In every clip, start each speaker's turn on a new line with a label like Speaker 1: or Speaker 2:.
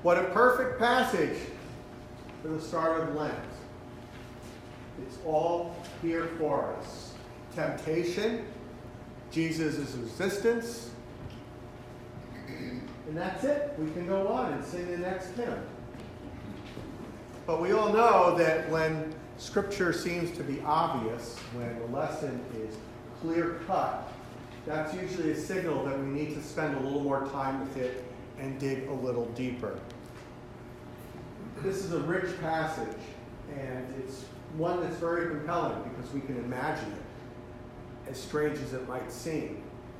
Speaker 1: What a perfect passage for the start of Lent. It's all here for us. Temptation, Jesus' resistance, and that's it. We can go on and sing the next hymn. But we all know that when Scripture seems to be obvious, when the lesson is clear-cut, that's usually a signal that we need to spend a little more time with it and dig a little deeper. This is a rich passage, and it's one that's very compelling because we can imagine it, as strange as it might seem.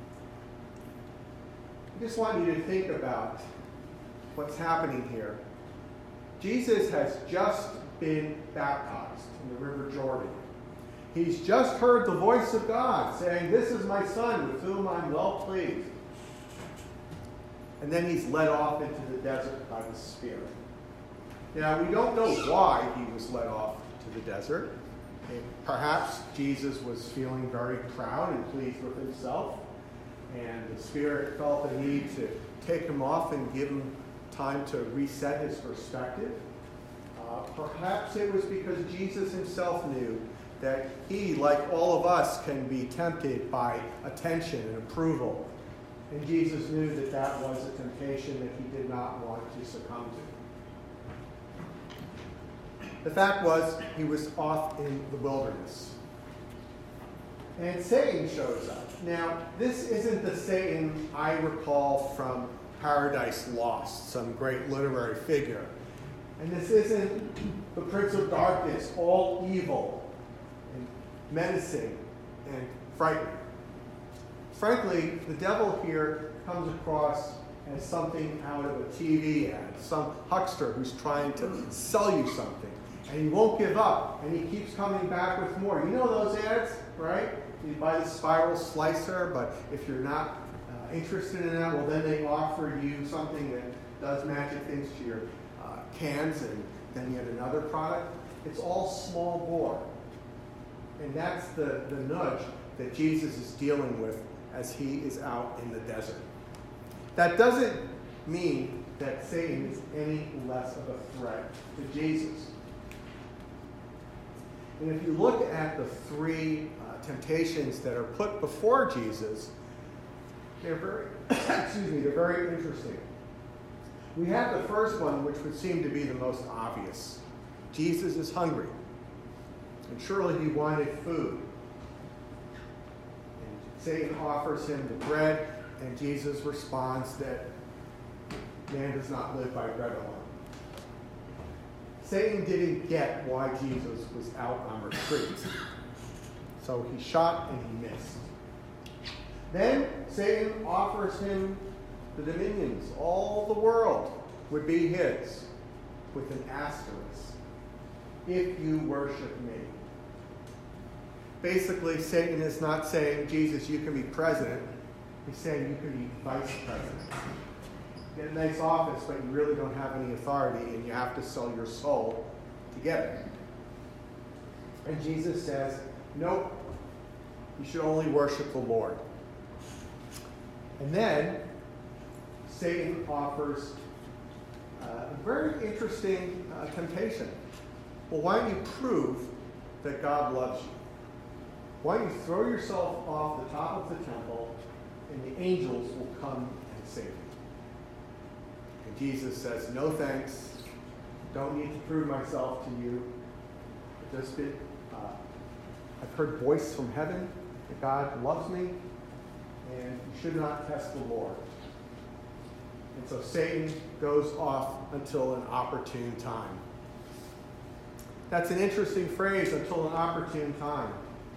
Speaker 1: I just want you to think about what's happening here. Jesus has just been baptized in the River Jordan. He's just heard the voice of God saying, "This is my Son with whom I'm well pleased." And then he's led off into the desert by the Spirit. Now, we don't know why he was led off to the desert. Perhaps Jesus was feeling very proud and pleased with himself, and the Spirit felt the need to take him off and give him time to reset his perspective. Perhaps it was because Jesus himself knew that he, like all of us, can be tempted by attention and approval. And Jesus knew that that was a temptation that he did not want to succumb to. The fact was, he was off in the wilderness. And Satan shows up. Now, this isn't the Satan I recall from Paradise Lost, some great literary figure. And this isn't the Prince of Darkness, all evil and menacing and frightening. Frankly, the devil here comes across as something out of a TV ad, some huckster who's trying to sell you something. And he won't give up, and he keeps coming back with more. You know those ads, right? You buy the spiral slicer, but if you're not interested in that, well, then they offer you something that does magic things to your cans, and then yet another product. It's all small bore. And that's the nudge that Jesus is dealing with as he is out in the desert. That doesn't mean that Satan is any less of a threat to Jesus. And if you look at the three temptations that are put before Jesus, they're very, they're very interesting. We have the first one, which would seem to be the most obvious. Jesus is hungry, and surely he wanted food. And Satan offers him the bread, and Jesus responds that man does not live by bread alone. Satan didn't get why Jesus was out on retreat. So he shot and he missed. Then Satan offers him the dominions. All the world would be his, with an asterisk. If you worship me. Basically, Satan is not saying, Jesus, you can be president. He's saying you can be vice president. Get a nice office, but you really don't have any authority, and you have to sell your soul to get it. And Jesus says, nope, you should only worship the Lord. And then Satan offers a very interesting temptation. Well, why don't you prove that God loves you? Why don't you throw yourself off the top of the temple, and the angels will come and save you? And Jesus says, no thanks. Don't need to prove myself to you. I've heard voice from heaven that God loves me, and you should not test the Lord. And so Satan goes off until an opportune time. That's an interesting phrase, until an opportune time.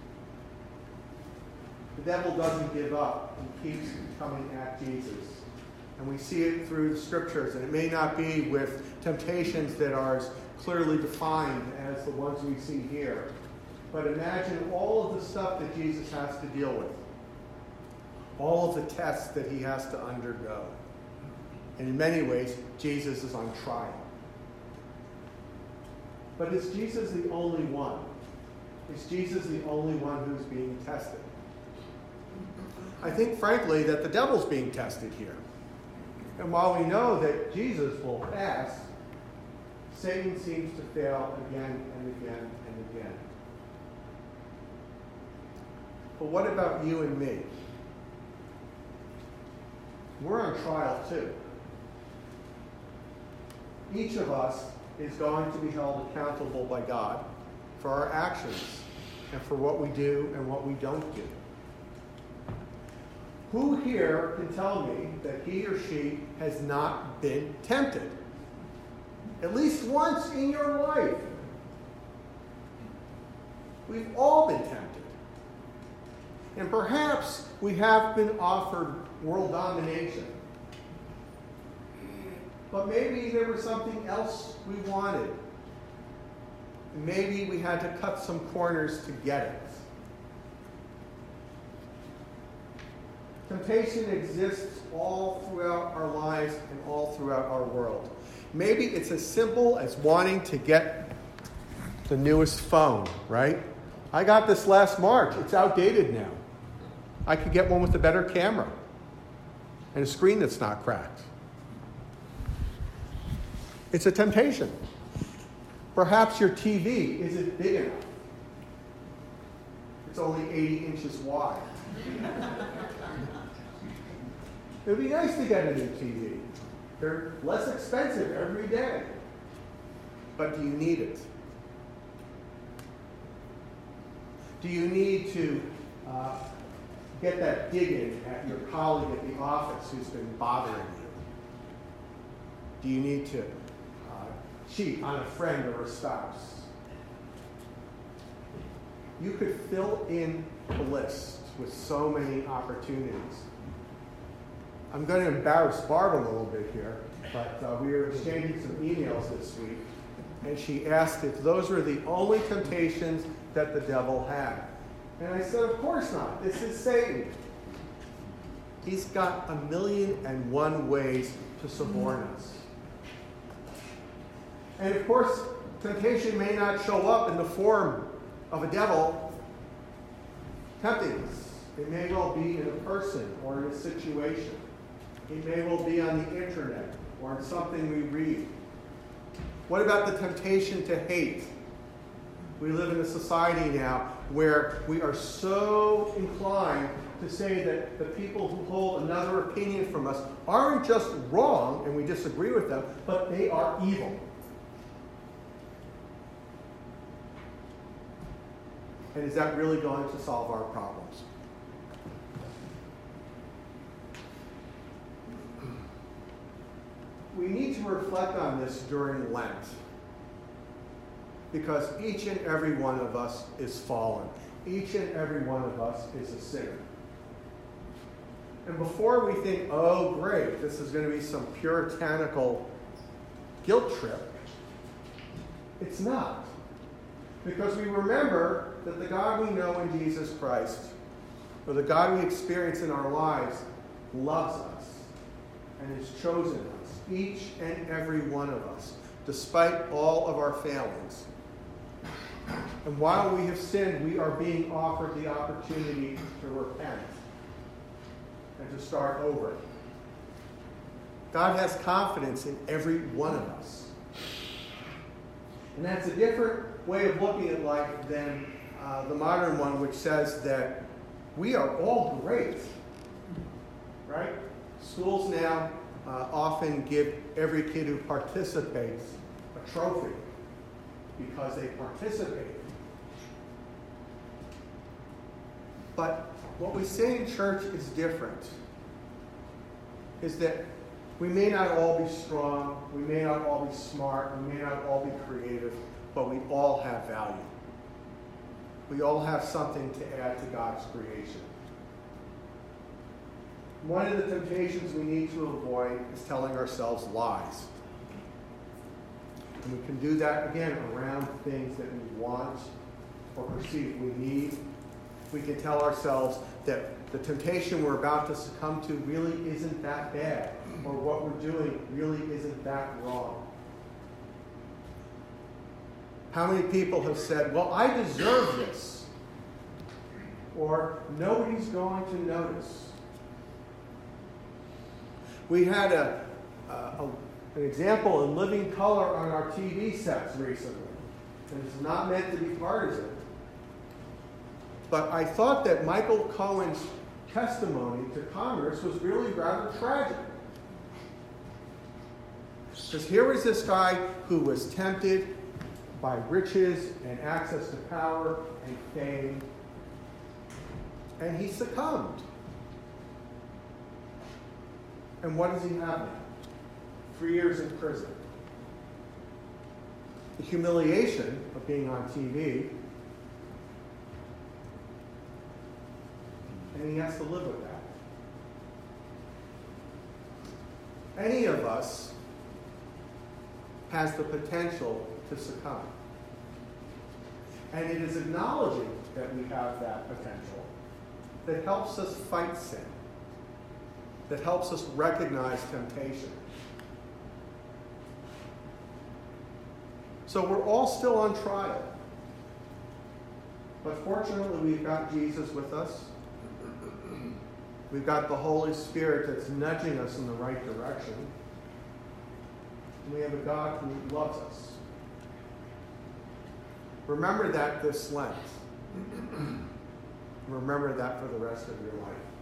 Speaker 1: The devil doesn't give up and keeps coming at Jesus. And we see it through the scriptures. And it may not be with temptations that are as clearly defined as the ones we see here. But imagine all of the stuff that Jesus has to deal with. All of the tests that he has to undergo. And in many ways, Jesus is on trial. But is Jesus the only one? Is Jesus the only one who's being tested? I think, frankly, that the devil's being tested here. And while we know that Jesus will pass, Satan seems to fail again and again and again. But what about you and me? We're on trial too. Each of us is going to be held accountable by God for our actions and for what we do and what we don't do. Who here can tell me that he or she has not been tempted? At least once in your life. We've all been tempted. And perhaps we have been offered world domination. But maybe there was something else we wanted. And maybe we had to cut some corners to get it. Temptation exists all throughout our lives and all throughout our world. Maybe it's as simple as wanting to get the newest phone, right? I got this last March. It's outdated now. I could get one with a better camera and a screen that's not cracked. It's a temptation. Perhaps your TV isn't big enough. It's only 80 inches wide. It would be nice to get a new TV. They're less expensive every day. But do you need it? Do you need to get that dig in at your colleague at the office who's been bothering you? Do you need to cheat on a friend or a spouse? You could fill in the list with so many opportunities. I'm going to embarrass Barb a little bit here, but we were exchanging some emails this week, and she asked if those were the only temptations that the devil had. And I said, of course not. This is Satan. He's got 1,000,001 ways to suborn us. And of course, temptation may not show up in the form of a devil tempting us. It may well be in a person or in a situation. It may well be on the internet or in something we read. What about the temptation to hate? We live in a society now where we are so inclined to say that the people who hold another opinion from us aren't just wrong and we disagree with them, but they are evil. And is that really going to solve our problems? We need to reflect on this during Lent, because each and every one of us is fallen. Each and every one of us is a sinner. And before we think, oh great, this is going to be some puritanical guilt trip, it's not. Because we remember that the God we know in Jesus Christ, or the God we experience in our lives, loves us and has chosen us, each and every one of us, despite all of our failings. And while we have sinned, we are being offered the opportunity to repent and to start over. God has confidence in every one of us. And that's a different way of looking at life than the modern one, which says that we are all great. Right? Schools now often give every kid who participates a trophy because they participated. But what we say in church is different. Is that we may not all be strong, we may not all be smart, we may not all be creative, but we all have value. We all have something to add to God's creation. One of the temptations we need to avoid is telling ourselves lies. And we can do that, again, around things that we want or perceive we need. We can tell ourselves that the temptation we're about to succumb to really isn't that bad, or what we're doing really isn't that wrong. How many people have said, well, I deserve this, or nobody's going to notice? We had a an example in living color on our TV sets recently. And it's not meant to be partisan. But I thought that Michael Cohen's testimony to Congress was really rather tragic. Because here was this guy who was tempted by riches and access to power and fame, and he succumbed. And what does he have now? 3 years in prison. The humiliation of being on TV, and he has to live with that. Any of us has the potential to succumb. And it is acknowledging that we have that potential that helps us fight sin, that helps us recognize temptation. So we're all still on trial. But fortunately, we've got Jesus with us. We've got the Holy Spirit that's nudging us in the right direction. And we have a God who loves us. Remember that this Lent. Remember that for the rest of your life.